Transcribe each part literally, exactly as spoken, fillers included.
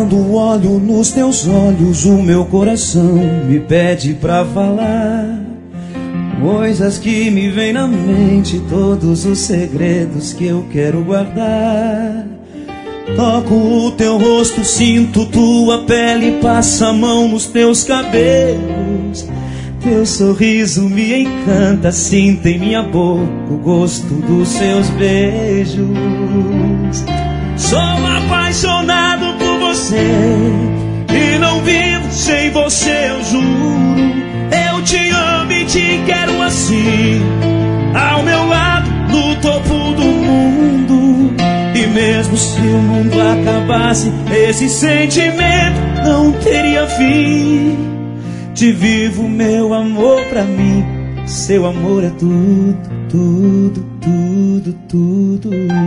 quando olho nos teus olhos, o meu coração me pede pra falar coisas que me vêm na mente, todos os segredos que eu quero guardar. Toco o teu rosto, sinto tua pele, passa a mão nos teus cabelos. Teu sorriso me encanta, sinto em minha boca o gosto dos seus beijos. Sou apaixonado por você e não vivo sem você, eu juro. Eu te amo e te quero assim, ao meu lado, no topo do mundo. E mesmo se o mundo acabasse, esse sentimento não teria fim. Te vivo, meu amor, pra mim. Seu amor é tudo, tudo, tudo, tudo.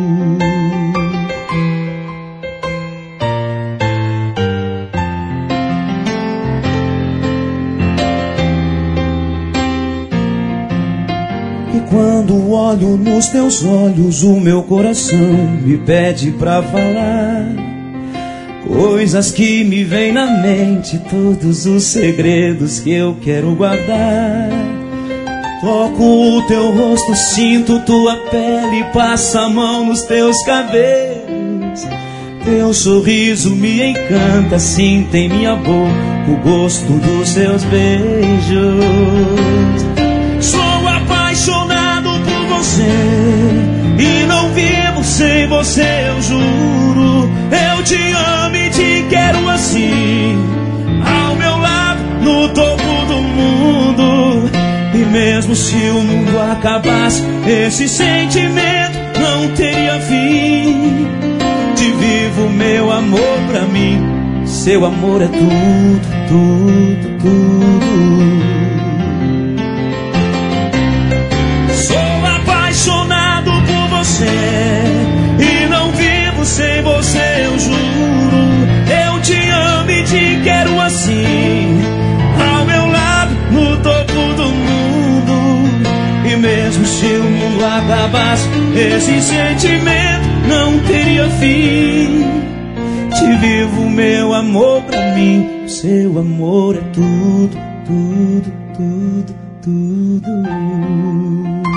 E quando olho nos teus olhos, o meu coração me pede pra falar coisas que me vêm na mente, todos os segredos que eu quero guardar. Toco o teu rosto, sinto tua pele, passa a mão nos teus cabelos. Teu sorriso me encanta, sinto em minha boca o gosto dos seus beijos. Sou apaixonado por você e não vivo sem você, eu juro. Eu te amo e te quero assim, ao meu lado, no topo do mundo. E mesmo se o mundo acabasse, esse sentimento não teria fim. Te vivo, meu amor, pra mim. Seu amor é tudo, tudo, tudo. Sou apaixonado por você e não vivo sem você, eu juro. Eu te amo e te quero assim, ao meu lado, no topo do mundo. E mesmo se o mundo acabasse, esse sentimento não teria fim. Te vivo, meu amor, pra mim. Seu amor é tudo, tudo, tudo, tudo.